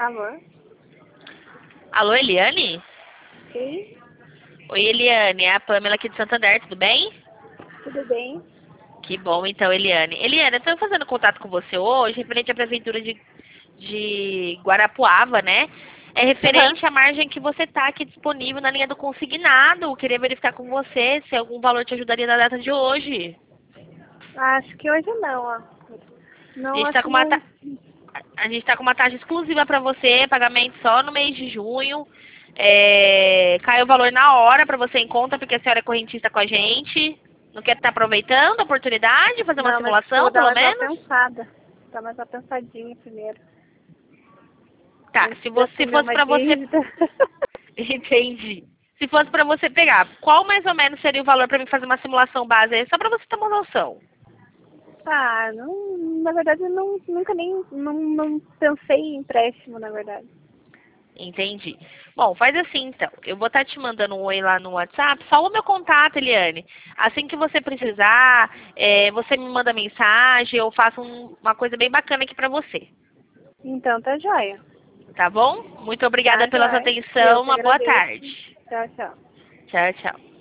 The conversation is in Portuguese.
Alô? Alô, Eliane? Sim, Oi, Eliane, é a Pamela aqui de Santander, tudo bem? tudo bem? Que bom, então, Eliane. Eliane, eu estou fazendo contato com você hoje, referente à Prefeitura de Guarapuava, né? É Aham. referente à margem que você está aqui disponível na linha do consignado. Eu queria verificar com você se algum valor te ajudaria na data de hoje. Acho que hoje não, ó. A Não, gente acho está que com uma, não. a gente tá com uma taxa exclusiva para você, pagamento só no mês de junho. Cai o valor na hora para você em conta, porque a senhora é correntista com a gente. Não quer estar aproveitando a oportunidade, fazer uma Não, mas acho que eu vou simulação, dar pelo mais uma menos? pensada. Dar mais uma pensadinha primeiro. Tá, Antes se de você assumir fosse uma para você. dívida. Entendi. Se fosse para você pegar, qual mais ou menos seria o valor para mim fazer uma simulação base aí, só para você ter uma noção? Ah, não, na verdade, eu nunca nem não pensei em empréstimo, na verdade. Entendi. Bom, faz assim então. Eu vou estar te mandando um oi lá no WhatsApp. Só o meu contato, Eliane. Assim que você precisar, você me manda mensagem. Eu faço uma coisa bem bacana aqui pra você. Então, tá joia. Tá bom? Muito obrigada Tá pela sua joia. Eu atenção. que Uma boa agradeço. tarde. Tchau, tchau. Tchau, tchau.